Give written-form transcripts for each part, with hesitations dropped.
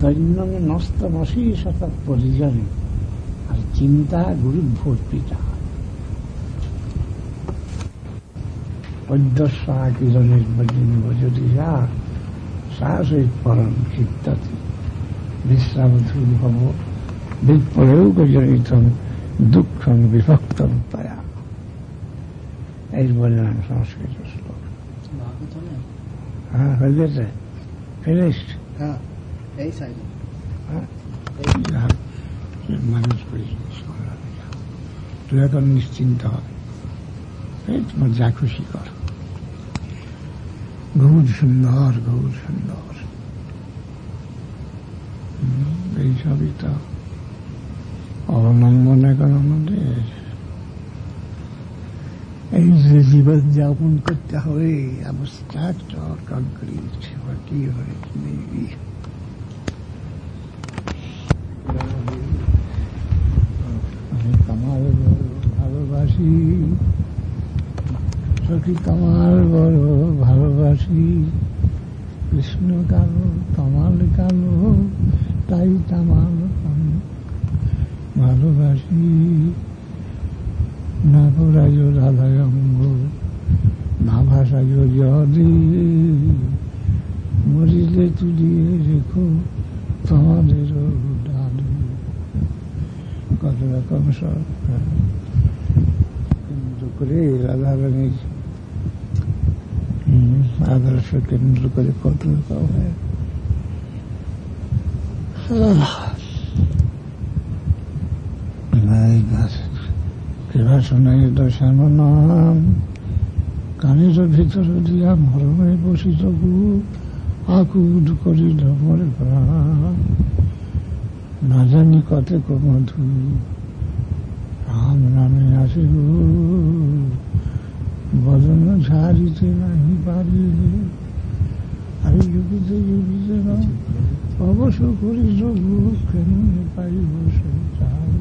দৈন্যং নস্তমসী শতক পরিজনে, আর চিন্তা গুরুভূর্পিতা পদ্যস্বা কিরণের যদি যা সাহসিক পরম চিত্তাতি বিশ্রামধূ ভব বিপ্রেও গজনিতম দুঃখং বিভক্তম তয়া। এই বললাম সংস্কৃত শ্লোক। হ্যাঁ, হয়ে গেছে, ফিনিশড। হ্যাঁ, এই সাইডে মানুষ তুই এখন নিশ্চিন্ত হবে, তোমার যা খুশি কর। গৌর সুন্দর, গৌর সুন্দর, এইসবই তো অবলম্বন এখন আমাদের। এই যে জীবন যাপন করতে হবে, abstract or concrete, whatever it may be. আমি কামাল বড় ভালোবাসি, সখী কামাল বড় ভালোবাসি, কৃষ্ণ কালো কামাল কালো, তাই কামাল ভালোবাসি। না পড়ায় রাধায় অঙ্গ, না ভাষায় যদি, মরিলে তুলিয়ে রেখো তোমাদের ডালে। কত রকম সব কেন্দ্র করে রাধারানীর আদর্শ কেন্দ্র করে কত রকম হয়। কেবা শোনাই দশান নাম, কানের ভিতর দিয়া মরমে বসিত গু, আকুদ করি ধমরে প্রাণ। না জানি কতেক মধু রাম নামে আসে গো, বদন ঝাড়িতে নাহি পারি। আমি যুগিতে যুগিতে না অবশ্য করি যোগু, কেমনে পাইব সে চাই।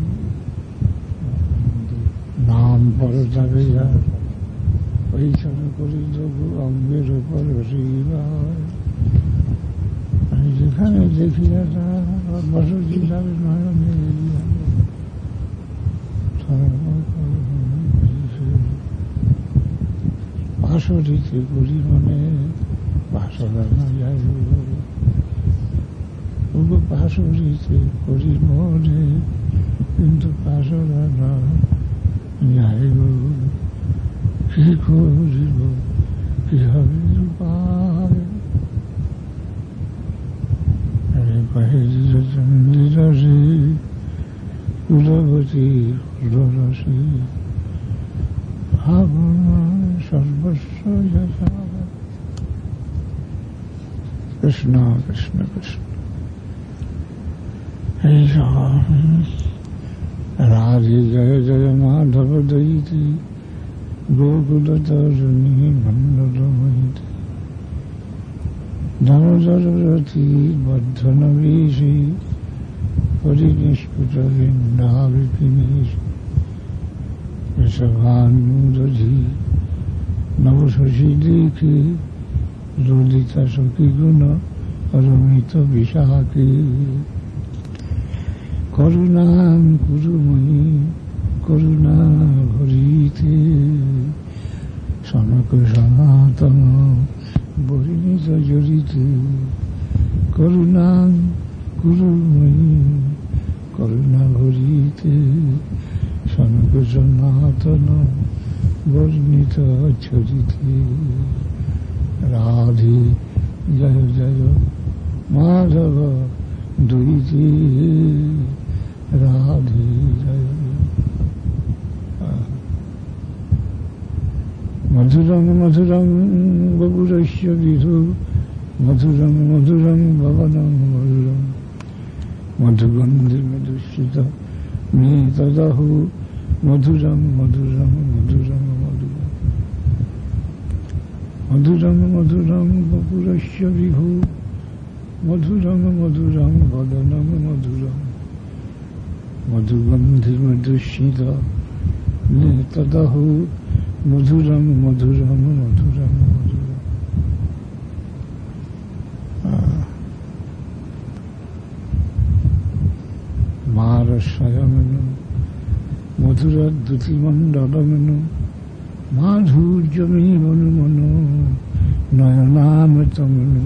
নাম পর যাবে যার পরিচয় করি যোগু, অঙ্গের উপর আমি যেখানে দেখি বসতি যাবে নয়নে। পাশরিতে করি মনে পাশরা না যাই, পাশরিতে করি মনে কিন্তু পাশরা না যাই। কি করিব কি হবে উপায়, চন্দ্রসী কুলবতী রসী, ভাবনা সর্বস্ব যথা। কৃষ্ণ কৃষ্ণ কৃষ্ণ। এই রাধে জয় জয় মাধব দৈতী, গোকুল তরুণী মন্ডলময়ী, ধনজরতি বর্ধন বিষী, হরিনিষ্পুত বৃন্দাবিপিনীশ। ঋষভানুদধি নবশশী দেখি, ললিতা সখী গুণ রমিত বিশাখী। করুণাম কুরুময়ী করুণা ভরিতে, সনক সনাতন বরিণীত জড়িতে। করুণাম কুরুময়ী করুণা ভরিতে, সনক সনাতন বর্ণিত ছড়িতে। রাধে জয় জয় মাধব দৈতে, রাধে জয়। মধুরং মধুরং বপুরস্য বিধু, মধুরং মধুরং ভবনং মধুরং। মধুগন্ধি মধুশ্রিত মে তদহু, মধুরং মধুরং মধুরং মধুরং। মধুরং মধুরং বপুরস্য বিভু, মধুরং মধুরং বদনং মধুরং। মধুগন্ধি মধুশ্রিত মে তদহু, মধুরং মধুরং মধুরং মধুরং। স্বয়মেনু মধুরদ্যুতিমণ্ডলমেনু মাধুর্যমে মনু মনু নয়নামৃতমেনু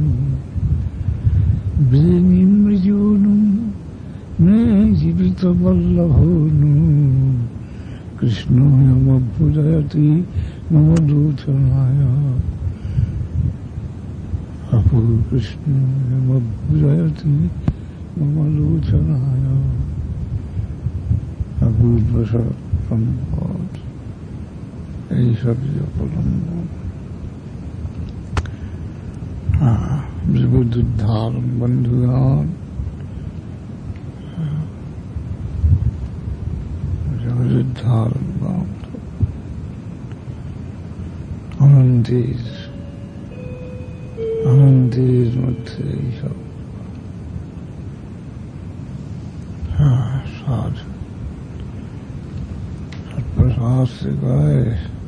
বৃণীমৃজুনু মে জীবিত বল্লভনু কৃষ্ণমভ্যুদয়তি মম দূতনায় অপু কৃষ্ণমভ্যুদয়তি মম দূতনায় অপূর্ব সম্পদ এইসব অবলম্বন বিবুদ্ধুদ্ধারণ বন্ধুগণ জগদুদ্ধারণ আনন্দের মধ্যে এইসব সাধু সর্বশাস্ত্রে কয়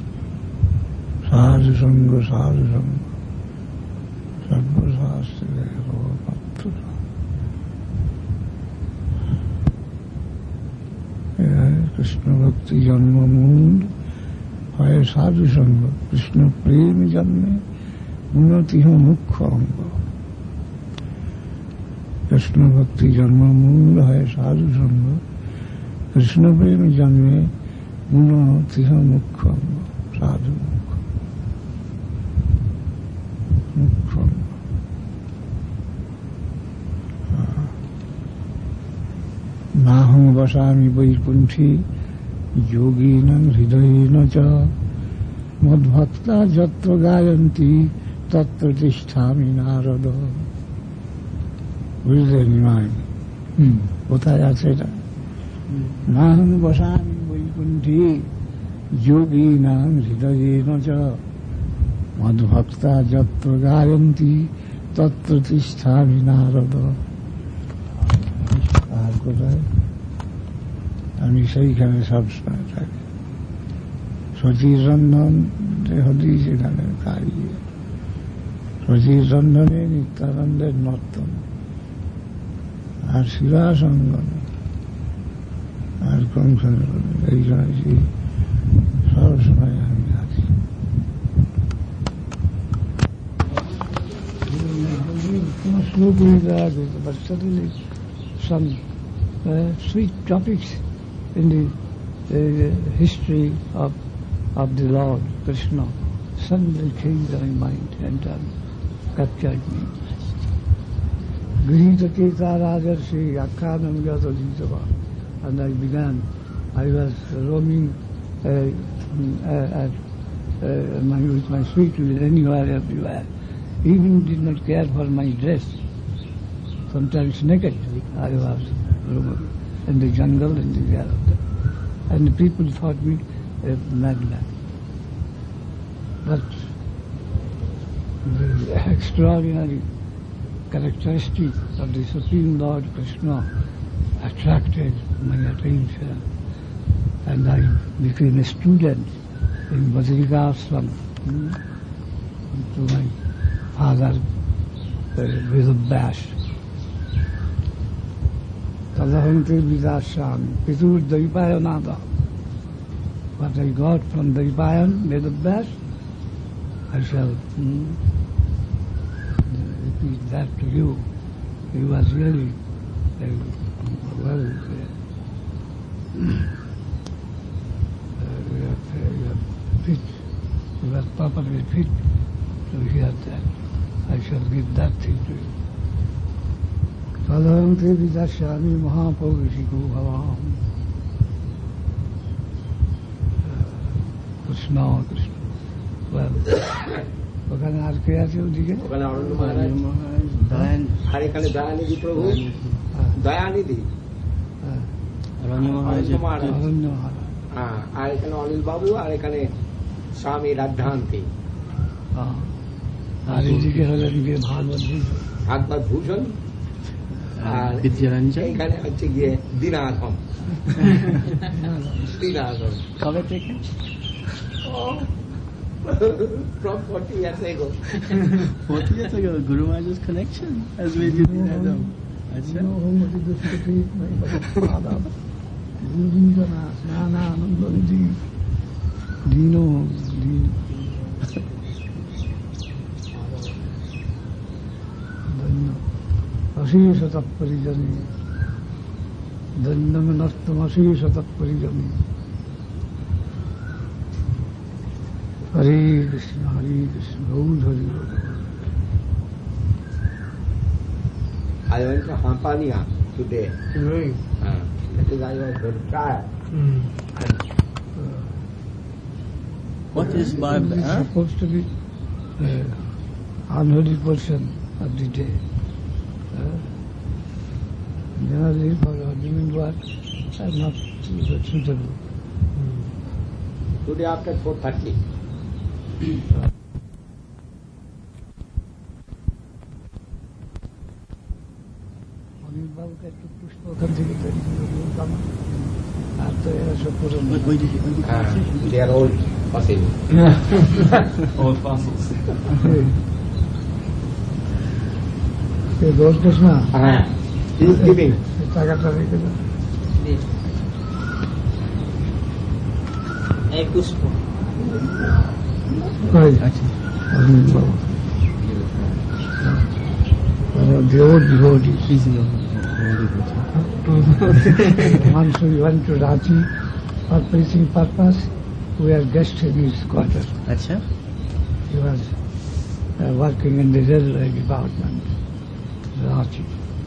সাধু সঙ্গ সর্বশাস্ত্রে মাত্র কৃষ্ণ ভক্তি জন্মমূল হয় সাধু সঙ্গ কৃষ্ণ প্রেম জন্মে উন্নতি মুখ্য অঙ্গ কৃষ্ণ ভক্তি জন্মমূল হয় সাধু সঙ্গ কৃষ্ণ প্রেম জন্মে উন্নতি মুখ্য অঙ্গ সাধু মুখ্য অঙ্গ নাহং বসামি বৈকুণ্ঠী যোগীনাং হৃদয়েন চ মদ্ভক্তা যত্র গায়ন্তি তত্র তিষ্ঠামি নারদ। বুঝলেন নয়? কোথায় আছে এটা? নাহং বসামি বৈকুণ্ঠী যোগীনাং হৃদয়েন চ মদ্ভক্তা যত্র গায়ন্তি তত্র তিষ্ঠামি নারদ। আর কোথায়? আমি সেইখানে সবসময় থাকি। সচির রন্ধন হলি সেখানে দাঁড়িয়ে সচির রন্ধনে নিত্যানন্দের নর্তন আর শিলাসঙ্গনে আর কোনখানে এইখানে সবসময় আমি আছি। শ্লোক হয়ে দেওয়া যেত but certainly some sweet topics in the history of the Lord Krishna suddenly changed my mind and captured me. Grihita Keta Rajarshi Akhanam Yata Jitava, and I began. I was roaming with my sweet will anywhere, everywhere. Even did not care for my dress. Sometimes naked I was roaming in the jungle, in the air. And the people thought me a madman. But the extraordinary characteristic of the Supreme Lord Krishna attracted my attention, and I became a student in Badrika Ashram to my father Vedabhyas. Tadahante Vidashami, Pitur Daipayanada. What I got from Daipayan, Vedabhyas, I shall repeat that to you. He was really well fit. He was properly fit to hear that. I shall give that thing to you. Sadharante Vidashami Mahapurushiku Bhavam. Krishna. Well, ওখানে আর কে আছে ওদিকে? ওখানে অরণ্য মহারাজ, আর এখানে দয়ানিধি প্রভু, দয়ানিধি অরণ্য মহারাজ, আর এখানে অনিল বাবু, আর এখানে স্বামী রাধান্তি, আর এদিকে হলেন গিয়ে ভাগবত ভূষণ, আর এখানে হচ্ছে গিয়ে দীনাধম। দীনাধম কবে থেকে? From 40 years ago. 40 years ago, Guru Maharaj's connection has made you Dhinadam. You know whom was the father? Gurudana, Snana, Anandamiti, Dino, Dino. Ashisataparijani, Dandamanastam Ashisataparijani. Hare Krishna, Gaud Hari. I went to Hampania today. That is I was very tired. What is Barb? It's supposed to be 100% of the day. Generally, for argument work, are not suitable. Today after 4:30. They are old fossils. Old fossils. Lord Krishna. He is giving. Ek pushpa. Right. The old devotees. Once we went to Ranchi for preaching purpose, we were guests in his quarters. Acha? He was working in the railway department, Ranchi.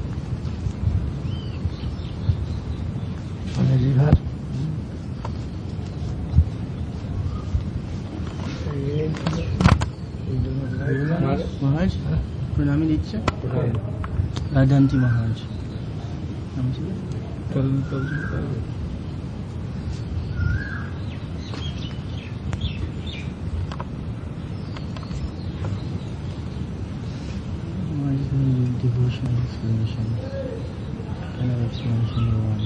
On the river. Maharaj? Pranami Diksha? Radanti Maharaj. Devotion, explanation. Kind of explanation you want.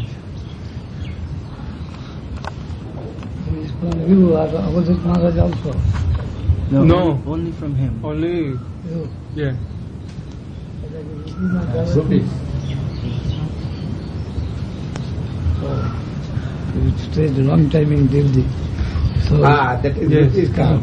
You are opposite Maharaj also. No. Only from him. Only, You. yeah. Rupees. You stayed a long time in Delhi. So That is Yes. rupees count.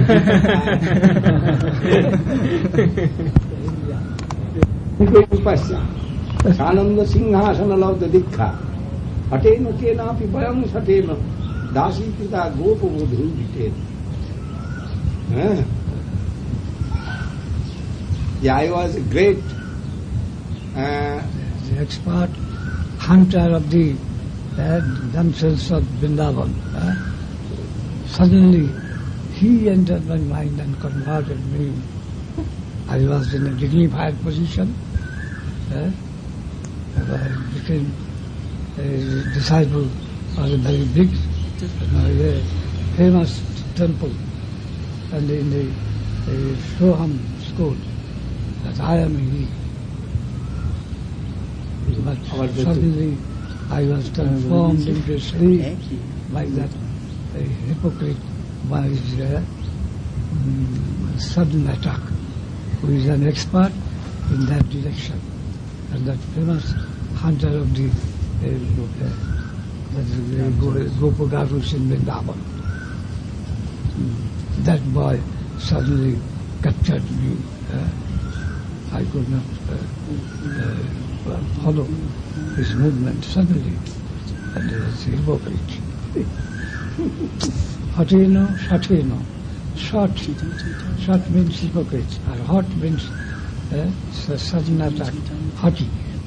Sananda Singhasana Lauta Dikha. Hatena Kenapi Bayam Satena. Dasi Pita Gopa Bodhu Dite. Yeah, I was a great the expert hunter of the damsels of Vrindavan. Suddenly, he entered my mind and converted me. I was in a dignified position. I became a disciple of a very big, famous temple, and in the Soham school, that I am he. But suddenly I was transformed into a slave by that hypocrite by his sudden attack, who is an expert in that direction, and that famous hunter of the Gopagarus in Vrindavan. That boy suddenly captured me. I could not follow his movement suddenly, and he was a hypocrite. Hateno, Shateno. Shat means hypocrite, or hot means sudden attack. Hati.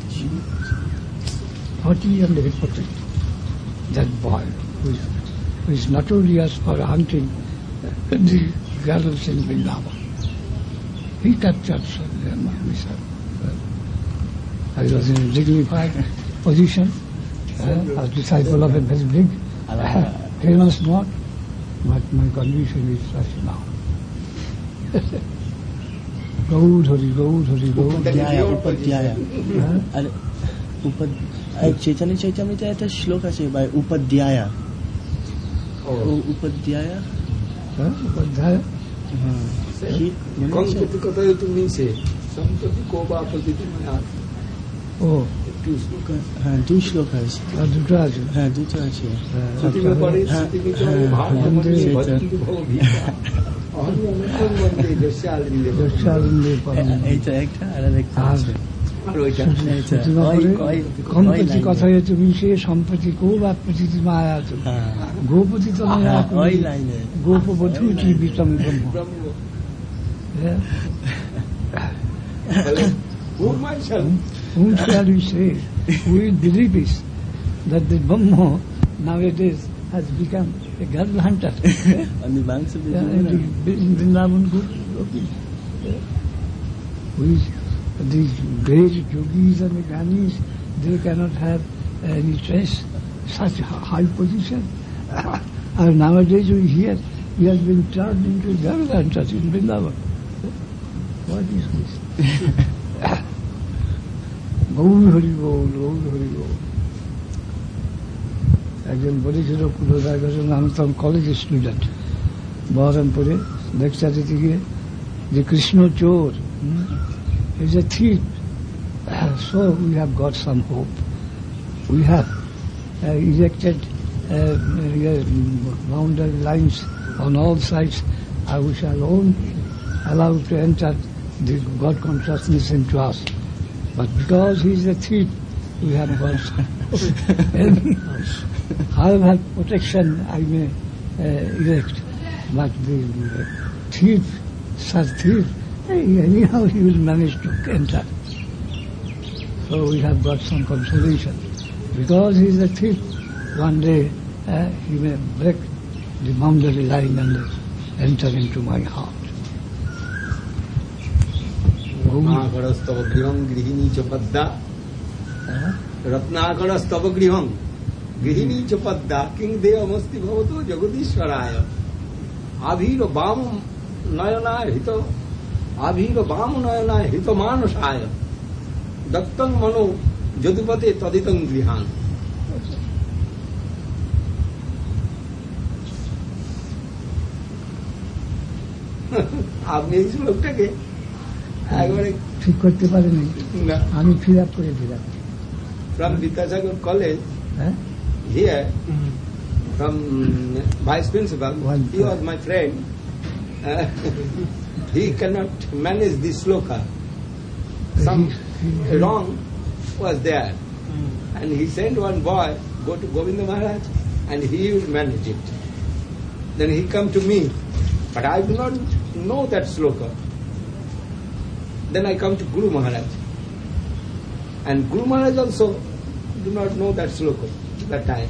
Hati and the hypocrite. That boy who is notorious for hunting the girls in Vrindavan. He captured me, sir. I was in a dignified position, as disciple of a very big, famous not, but my condition is such now. Gaud Hari, Gaud Hari, Gaud Hari. Upadhyaya. Chaitanya Charitamrita একটা শ্লোক আছে by Upadhyaya. Upadhyaya? Upadhyaya? Sampati Kotayatu means Sampati Koba Patiti Maya. Oh, two slokas. হ্যাঁ 2 শ্লোক আছে আর দুটো আছে। হ্যাঁ 2টা আছে শ্রুতিমে পরে শ্রুতিমিত ভাগবতে ভক্তির ভব ভিক্ষা অহমি অনন্তম বন্দে যস্যালিন্দে দশালিন্দে পরম। এইটা একটা আর একটা আর আছে আর ওইটা এইটা সম্প্রতি কথা হয়ে তুমি সে সম্প্রতি খুব আত্মচিতি মায়া আছে হ্যাঁ গোপতি তোমায় ওই লাইনে গোপবধূ জীবিতম ব্রহ্ম। ব্রহ্ম Yeah. who myself Whom shall we say? Who will believe this? That the Brahma nowadays has become a girl hunter. আমি বাংশ In Vrindavan Gopis. These great yogis and gyanis, they cannot have any trace, such high position. And nowadays we hear he has been turned into a girl hunter in Vrindavan. What is this? Gour Hari বল, গৌর হরি বল। একজন বলেছিল কুলদার কাছে, আমি তখন কলেজের student, বহরমপুরে lecture দিতে গিয়ে, যে কৃষ্ণ চোর, is a thief. So we have got some hope. We have erected boundary lines on all sides, and we shall only allow to enter the God consciousness into us. But because he is a thief, we have got however protection I may erect, but the thief, such thief, anyhow he will manage to enter. So we have got some consolation. Because he is a thief, one day he may break the boundary line and enter into my heart. रत्नाकरस्तव गृहं गृहिणी च पद्दा रत्नाकरस्तव गृहं गृहिणी च पद्दा किं देवमस्ति भवतो जगदीश्वराय आभीर वाम नयनाय हित मानसाय दत्तं मनो यदुपते तदितं गृहान। আপনি এই শ্লোকটাকে একবারে ঠিক করতে পারিনি, না আমি ফিল আপ করে দিলাম। from Vidyasagar College here, from vice principal, he was my friend. He cannot manage this sloka. Some wrong was there, and he sent one boy go to Govinda Maharaj, and he will manage it. Then he come to me, but I do not know that sloka. Then I come to Guru Maharaj, and Guru Maharaj also do not know that sloka that time.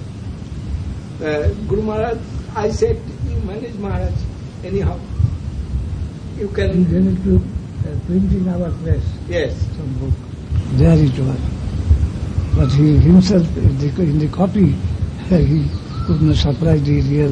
Guru Maharaj, I said, you manage Maharaj anyhow. You can. He gave it to print in our press. Yes. Some book. There it was. But he himself, in the copy, he could not supply the real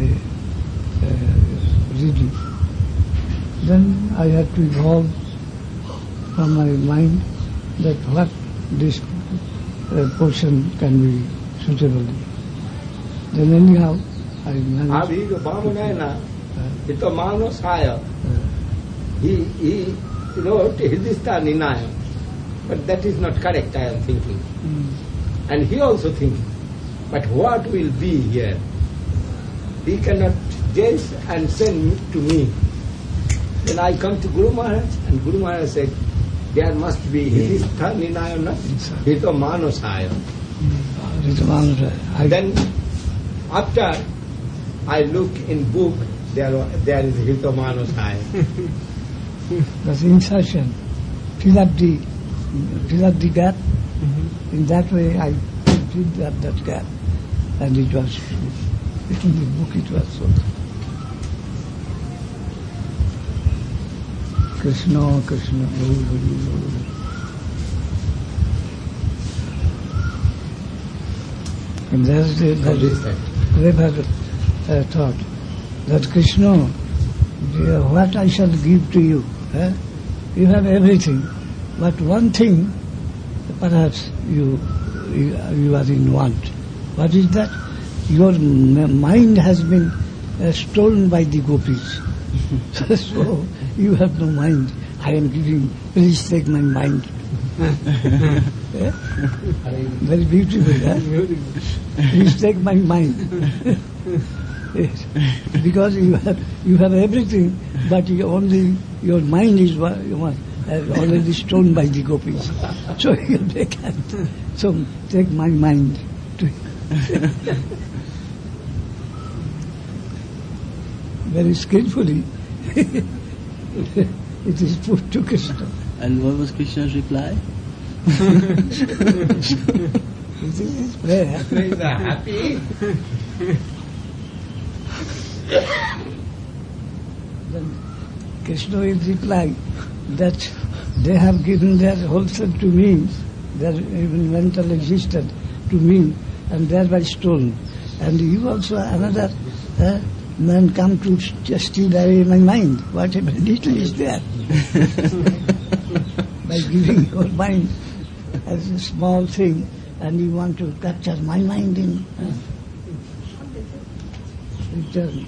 reading. Then I had to evolve from my mind that what this portion can be suitable. Then anyhow, I managed. Abhi Vamanayana, Hito Manosaya, he wrote Hridisthaninaya, but that is not correct, I am thinking. And he also thinking, but what will be here? He cannot judge and send to me. Then I come to Guru Maharaj, and Guru Maharaj said, there must be Hridisthaninaya, not Hito Manosaya. Then after I look in book, there is Hito Manosaya. That's insertion. Fill up the gap. In that way I filled up that gap. And it was, in the book it was so. Krishna, Krishna, Guru, Guru, Guru. And there's the thought that Krishna, what I shall give to you? You have everything, but one thing, perhaps you are in want. What is that? Your mind has been stolen by the gopis. So you have no mind. I am giving, please take my mind. Yeah? Very beautiful, huh? Please take my mind. Yes. Because you have everything, but your mind is already stoned by the gopis. So they can't. So take my mind. Very skillfully it is put to Krishna. And what was Krishna's reply? It is very happy. Happy. Then Krishna will reply that they have given their whole self to me, their even mental existence to me, and thereby stolen. And you also, another man come to just steal away my mind. Whatever little is there. By giving your mind as a small thing, and you want to capture my mind in return.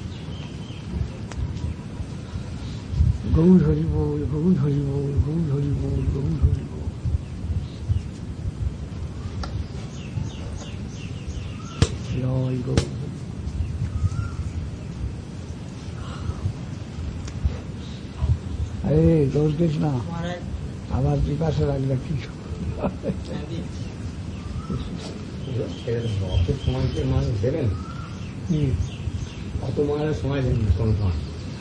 Gaur Hari Bol, Gaur Hari Bol, Gaur Hari Bol, Gaur Hari Bol. Joy Gaur. Hey, Gaur Krishna. আমার পিপাসা লাগলে কিছু অত সময়কে মানুষ দেবেন, অত মায়ের সময় দেন কোন সময়।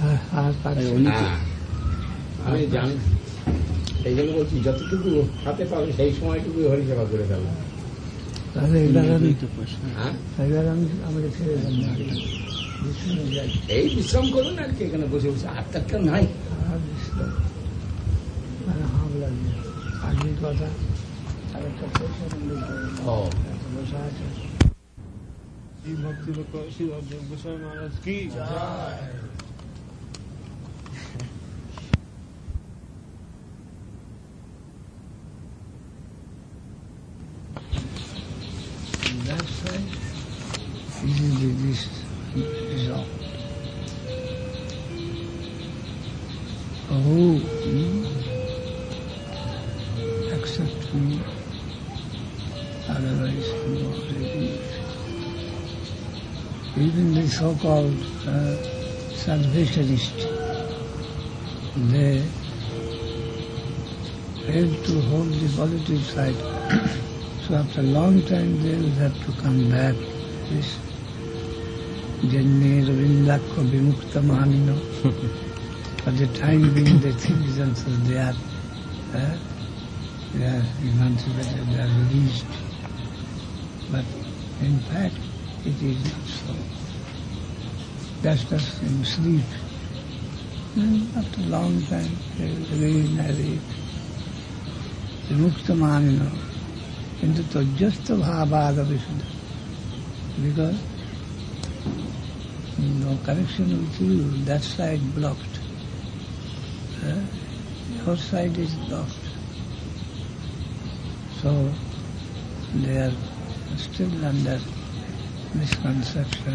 আমি জানি, এই জন্য বলছি যতটুকু হাতে পাবে সেই সময়টুকু হরিসেবা করে দেবো। তাহলে এবার আমি আমাকে ছেড়ে দেন, এই বিশ্রাম করুন আর কি, এখানে বসে বসে আটটা কেউ নাই। হাম লাগবে আগের কথা আর একটা বসা আছে। श्री भक्ति श्री गोस्वामी महाराज की That's right. This is all. Oh, accept me, otherwise you already. Even the so-called salvationists, they fail to hold the positive side. So after a long time they will have to come back. This Janne Ravindakko Vimukta Mahanino. For the time being they think themselves they are emancipated, they are released. But in fact it is not so. That's just in sleep. And after a long time they will again narrate. Vimukta Mahanino. Into Tojjasta Bhavaga Visuddha. Because no connection with you, that side blocked. Your side is blocked. So they are still under misconception.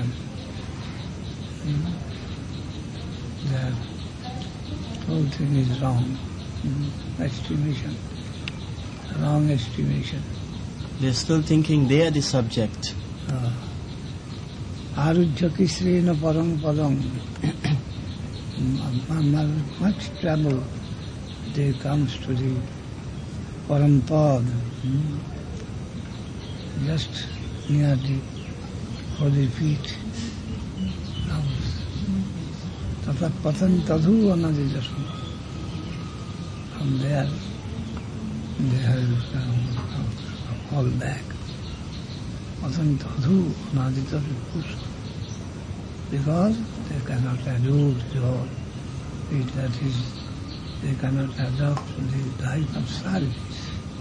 Their whole thing is wrong. Estimation. Wrong estimation. They're still thinking they are the subject. Arujya Kisrena Parang Padang. Much trouble there comes to the Parampad, just near the holy feet. Tata Patan Tadhu Anadijasam. From there they have fall back. Patan Tadhu Anadijasam. Because they cannot adore the whole. That is, they cannot adopt the life of service.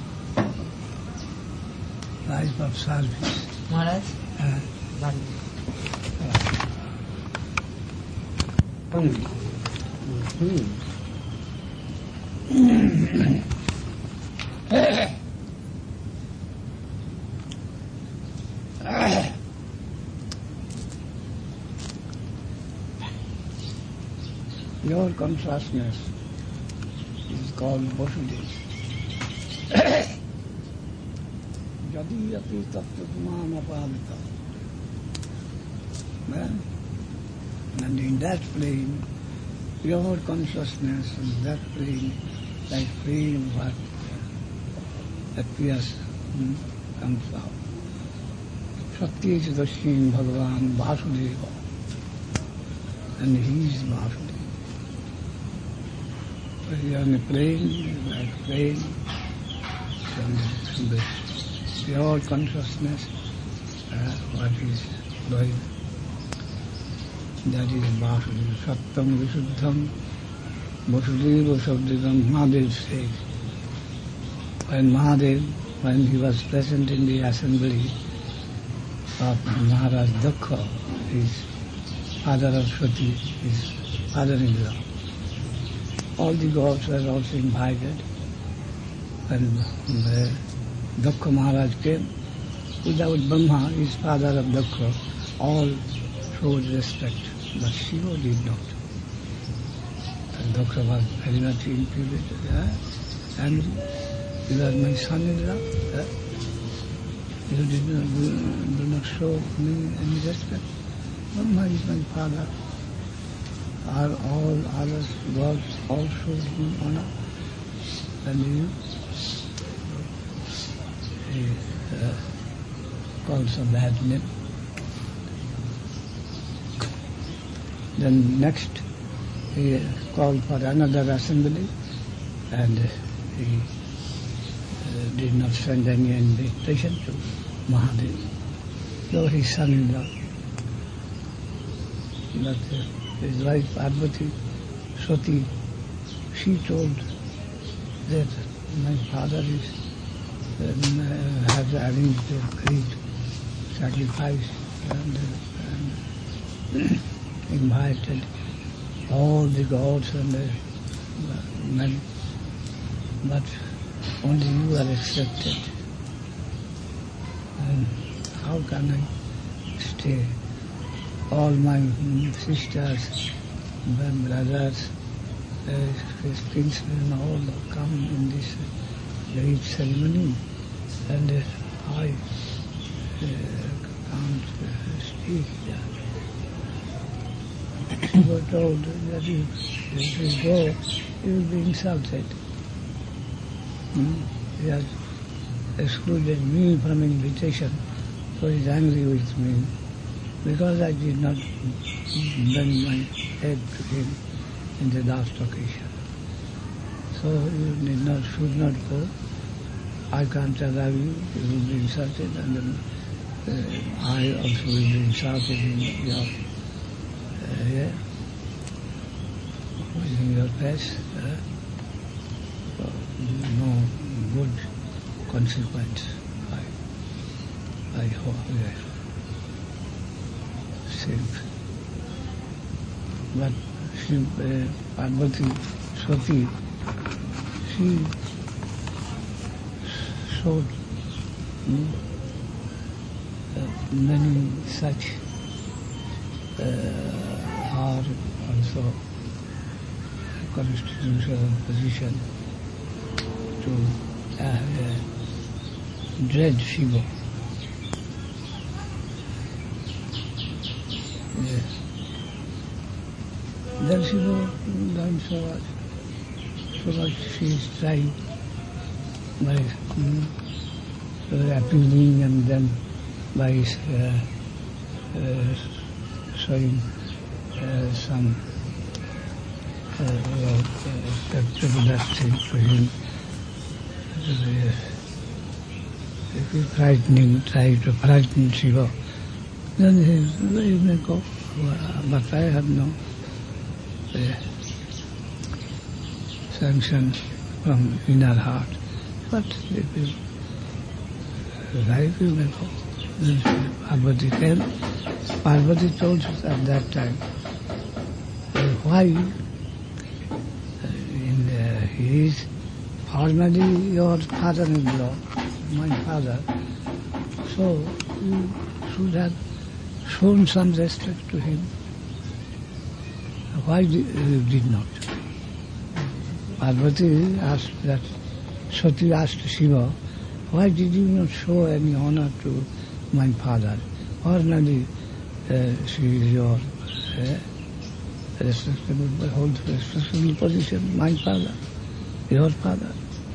Life of service. Maharaj? Your consciousness is called Vasudev. Jadiyati tattvamanapavita. And in that plane, pure consciousness, in that plane, like flame what appears, comes out. Shakti is the same Bhagavan Vasudeva, and he is Vasudeva. But he on the plane, like flame, from the pure consciousness, what is doing. That is Vasudeva. Sattam Visuddham Vasudeva Sabdidam, Mahadev says. When Mahadev, when he was present in the assembly of Maharaj Dakha, his father of Sati, his father-in-law, all the gods were also invited. When Dakha Maharaj came, without Brahma, his father of Dakha, all showed respect, but Shiva did not. And Dakha was very much infuriated, angry. You are my son-in-law. You do not show me any respect. Brahma is my father. Are all others gods all show him honor? And you? He calls a bad name. Then next he called for another assembly, and he did not send any invitation to Mahadev, though his son-in-law. But his wife Parvati, Sati, she told that my father has arranged a great sacrifice and invited all the gods and the men, but only you are accepted. And how can I stay? All my sisters, my brothers, his kinsmen, all come in this great ceremony, and I can't speak. You were told that if you go, you will be insulted. He has excluded me from invitation, so he is angry with me because I did not bend my head to him in the last occasion. So you should not go. I can't allow you, you will be insulted, and then I also will be insulted in your in your face. No good consequence, I hope. Yes. But she, Parvati, Sati, she showed many such are also constitutional position to dread Shiva. Yes. Then Shiva learned so much she is trying by appealing and then by showing some thing to him. If you try to frighten Shiva, then you may go. But I have no sanction from inner heart. But if you like, you may go. Then Parvati came. Parvati told us at that time, why he is formally your father-in-law, my father, so you should have shown some respect to him. Why you did not? Parvati asked that Sati asked Shiva, why did you not show any honor to my father? Ordinarily, she is your respectable position, my father, your father.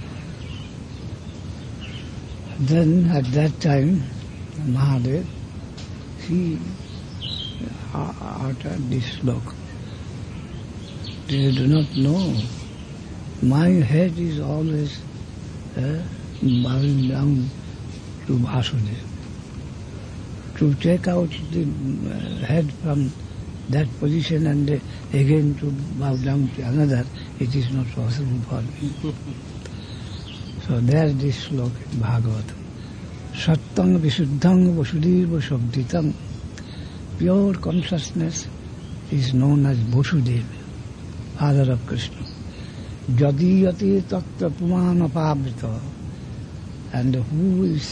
Then at that time, Mahadev, he uttered this sloka. They do not know. My head is always bowing down to Vasudeva. To take out the head from that position and again to bow down to another, it is not possible for me. So there is this sloka in Bhagavatam. Sattang Visuddhang Vasudeva Shabditam. Pure consciousness is known as Vasudeva, father of Krishna. Jadiyati tattva pumana pavrita. And who is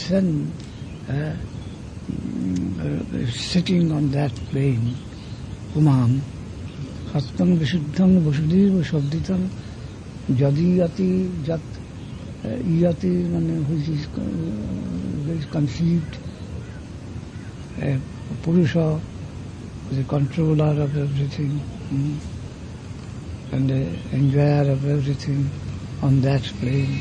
sitting on that plane, Puman, Sattang Visuddhang Vasudeva Shabditam, Jadiyati Jat Yati, which is conceived, Purusha, the controller of everything, and the enjoyer of everything on that plane.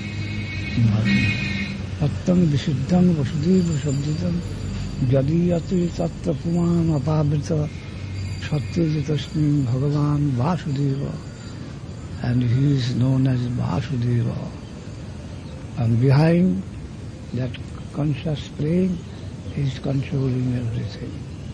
Sattam Visuddham Vasudeva Shabditam Jadiyati Tattva Puman Apavrita Satyajitasmin Bhagavan Vasudeva, and he is known as Vasudeva. And behind that conscious plane is controlling everything.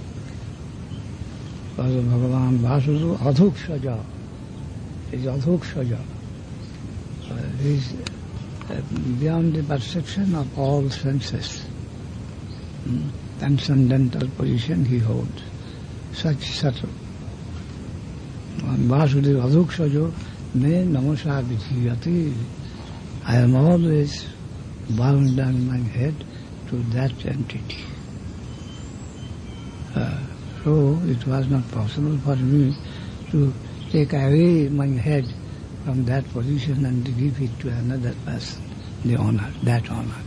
Because Bhagavan Vasudeva Adhukshaja is Adhukshaja. He is beyond the perception of all senses. Transcendental position he holds. Such subtle. And Vasudeva Adhukshaja me namasa vidhiyati. I am always bowing down my head to that entity. So it was not possible for me to take away my head from that position and to give it to another person, the honor, that honor.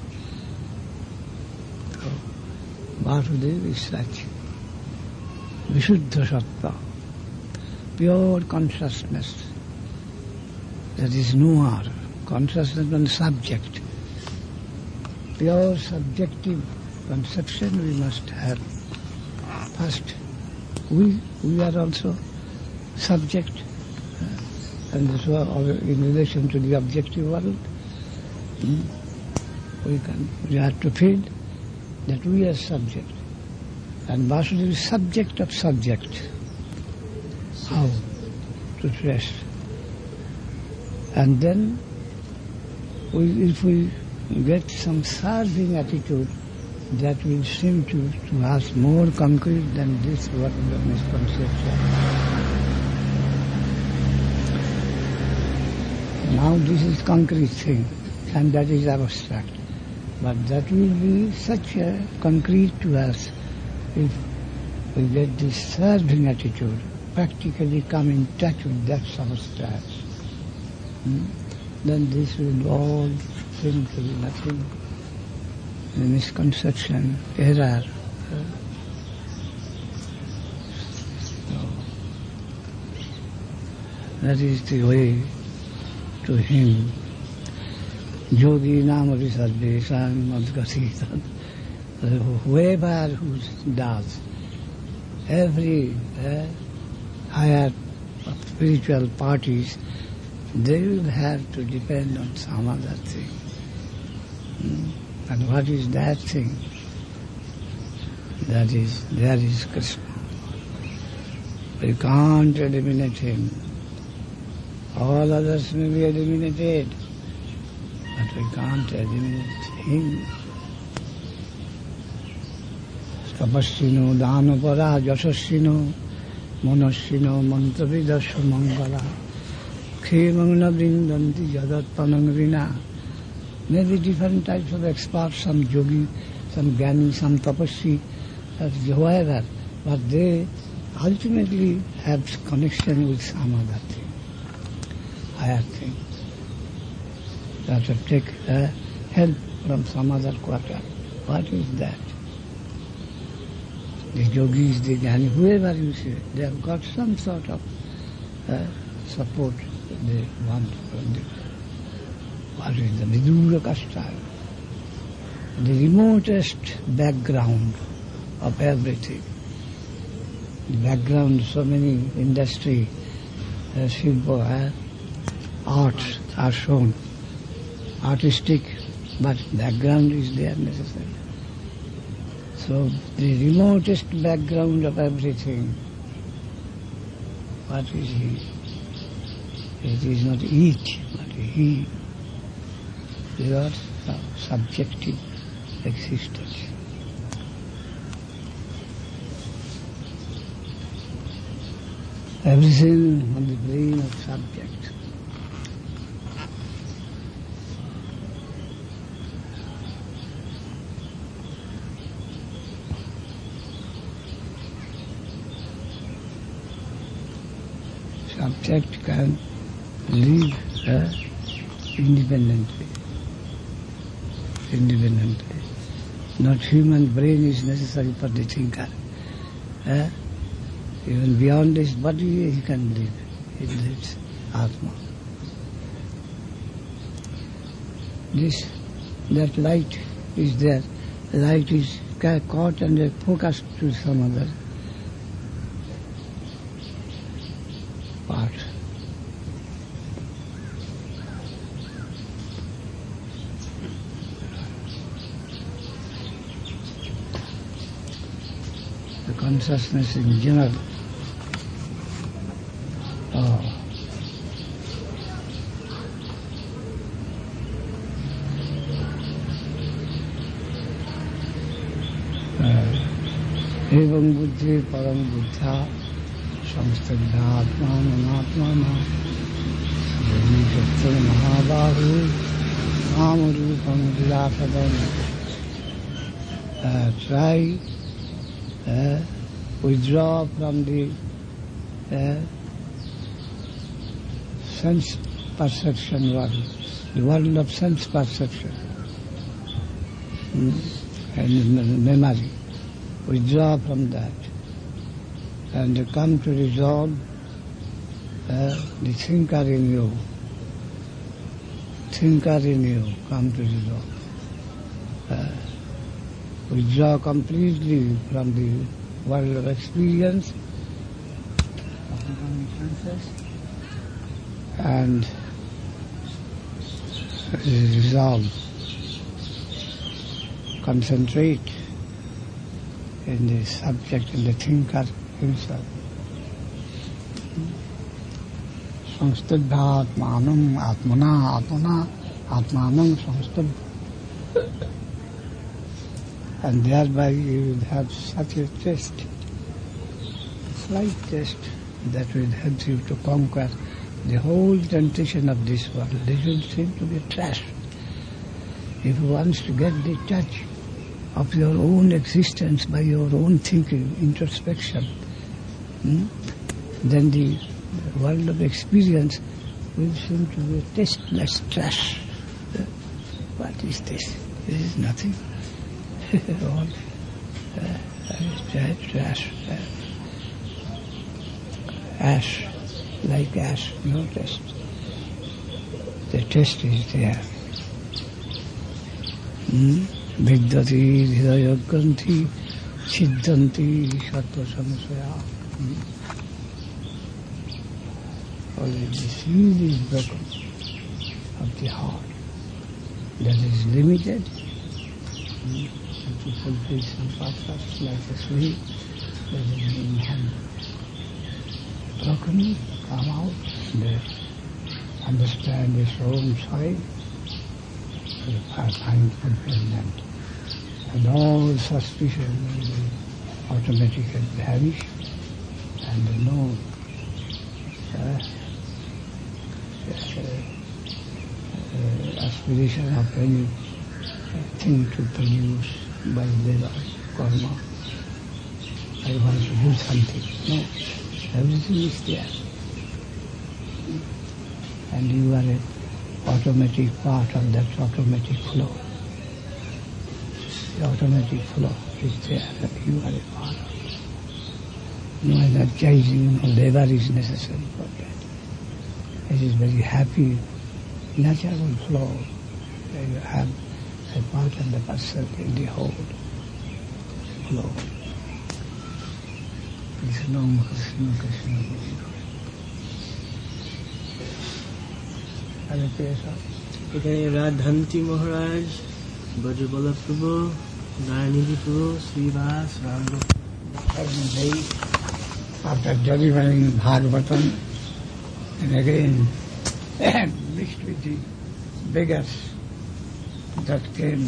So Vasudeva is such Vishuddha Sattva, pure consciousness. That is Noor. Consciousness and subject. Pure subjective conception we must have. First, we are also subject, and so in relation to the objective world, we have to feel that we are subject. And Vasudeva is subject of subject. How to trace. And then, if we get some serving attitude, that will seem to us more concrete than this what the misconception. Now this is concrete thing, and that is abstract. But that will be such a concrete to us if we get this serving attitude, practically come in touch with that substance. Then this will all seem to be nothing, a misconception, error. That is the way to him. Yogi Nam Visarvesam Madhgasitan. Whoever who does, every higher spiritual parties, they will have to depend on some other thing. And what is that thing? There is Krishna. We can't eliminate him. All others may be eliminated, but we can't eliminate him. Tapasino, Dhanapara, Jasasino, Monasino, Mantravidasya Mangala, Khemangna Vrindanti Jagat Panangrina. Maybe different types of experts, some yogi, some gyani, some tapasvi, whoever, but they ultimately have connection with some other thing, higher thing. You have to take help from some other quarter. What is that? The yogis, the jnani, whoever you see, they have got some sort of support they want from the, what is the Vidura style. The remotest background of everything. The background, so many industry, Shilpa, arts are shown, artistic, but background is there necessary. So the remotest background of everything, what is he? It is not it, but he. Your subjective existence. Everything on the brain of subject. Subject can live independently. Not human brain is necessary for the thinker. Even beyond this body he can live. He lives Atma. That light is there. Light is caught and focused to some other part. The consciousness in general. एवं बुद्धि परम बुद्धा संस्तब्धात्मात्माना योगी सत्तर महाबाहु काम रूपम विलासदम. Try withdraw from the sense perception world, the world of sense perception and memory. Withdraw from that and come to resolve the thinker in you. Thinker in you, come to resolve. Withdraw completely from the world of experience and resolve, concentrate in the subject, in the thinker himself. Samstadhatmanam atmana atmanam samstad. And thereby you will have such a test, a slight test that will help you to conquer the whole temptation of this world. This will seem to be trash. If you want to get the touch of your own existence by your own thinking, introspection, then the world of experience will seem to be a tasteless trash. What is this? This is nothing. All trash. Ash, like ash, no taste. The taste is there. Vidyati hridaya granthi siddhanti sattva samsaya. Only the seal is broken of the heart. That is limited. To fulfill some purpose like a sleep that is in hand. Broken, come out, and understand his own side, will find fulfillment. And all suspicion will automatically vanish, and no aspiration of anything to produce by the karma. I want to do something. No, everything is there. And you are a automatic part of that automatic flow. The automatic flow is there, that you are a part of it. No energizing or labor is necessary for that. It is very happy, natural flow. Where you have a part of the person in the whole flow. Krishna, Krishna, Krishna, Krishna. Hare Krishna. এখানে রাধান্তি মহারাজ, ব্রজবল্লভ প্রভু, নারায়ণী প্রভু, Srivas, Ramdev. After delivering Bhagavatam, and again mixed with the beggars that came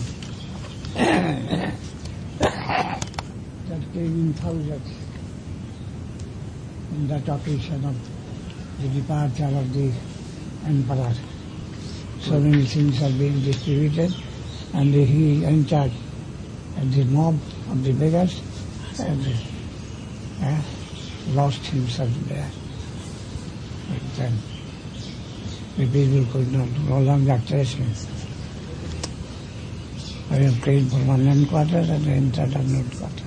in thousands on that occasion of the departure of the emperor. So many things are being distributed, and he entered the mob of the beggars and lost himself there. But then the people could no longer trace him. I have prayed for one quarter and entered another quarter.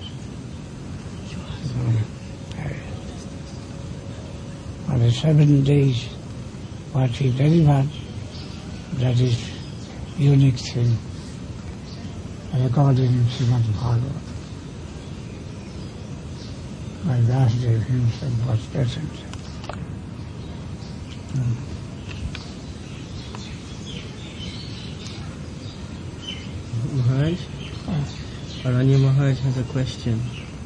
For the 7 days, what he delivered, that is unique thing, recorded in Srimad Bhagavatam. My Vasudev himself was present. Maharaj, Aranya Maharaj has a question.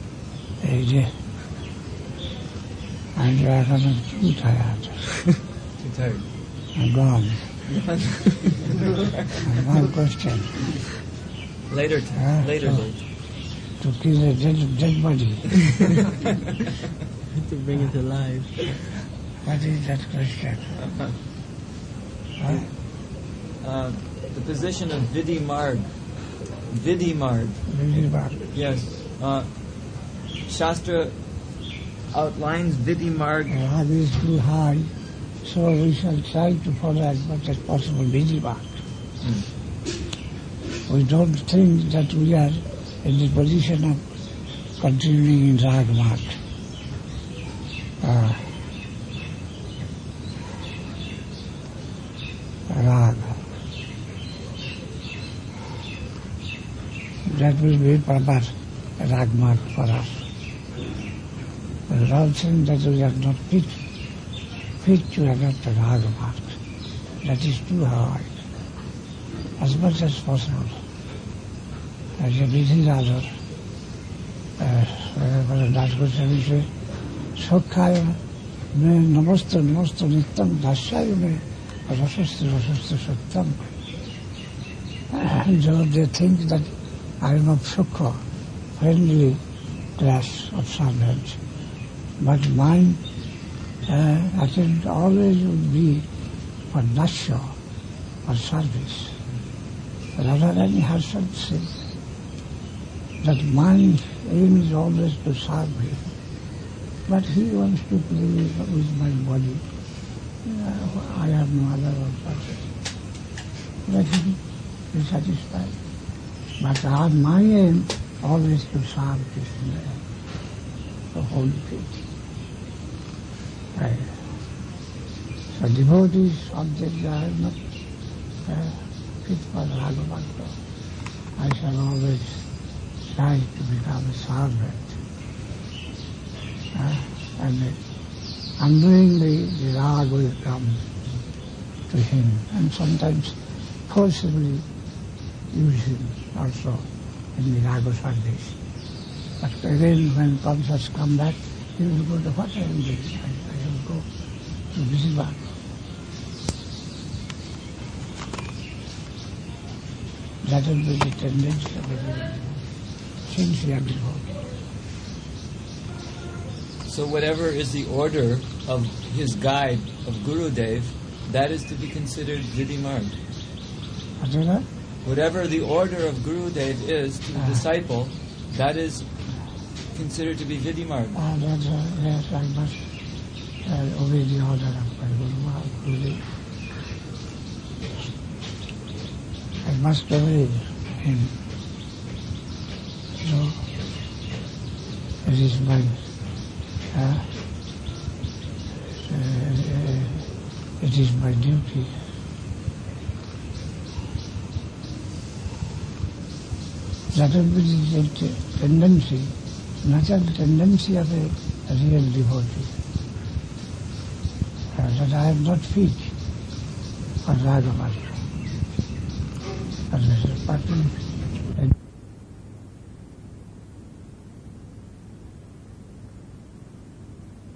I'm too tired. Too tired. I'm gone. One question. Later time. Later date. To kill a dead body. To bring it alive. What is that question? The position of Vidhi Marg. Vidhi Marg. Yes. Shastra outlines Vidhi Marg. Rag is too high, so we shall try to follow as much as possible Vidhi Marg. We don't think that we are in the position of continuing in Rag Marg. Rag. That will be proper Rag Marg for us. But we all think that we are not fit to adopt a Rag Marg. That is too hard. As much as possible. As a busy rather, Das Goswami says, Sokhaya me namaste nittam dasyayo me rasaste sattam. So they think that I am of Sukha, friendly class of servants. But mine attempt always would be for dasya, for service. Radharani herself says that my aim is always to serve him. But he wants to play with my body. I have no other purpose. Let him be satisfied. But my aim always to serve Krishna, the holy faith. So devotees, objects are not fit for Raghavanta. I shall always try to become a servant. And unknowingly the rag will come to him, and sometimes forcibly use him also in the raga service. But again, when conscious come back, he will go to what I am doing. I will go to Vishva. That will be the tendency of everyone. Sincere devotee. So whatever is the order of his guide, of Gurudev, that is to be considered Vidhi Marg. Whatever the order of Gurudev is to the disciple, that is considered to be Vidhi Marg. Yes, I must obey the order of my Gurudev. must obey him. So, it is my it is my duty. That will be the tendency, natural tendency of a real devotee. That I am not fit for Ragamatra. But this is partly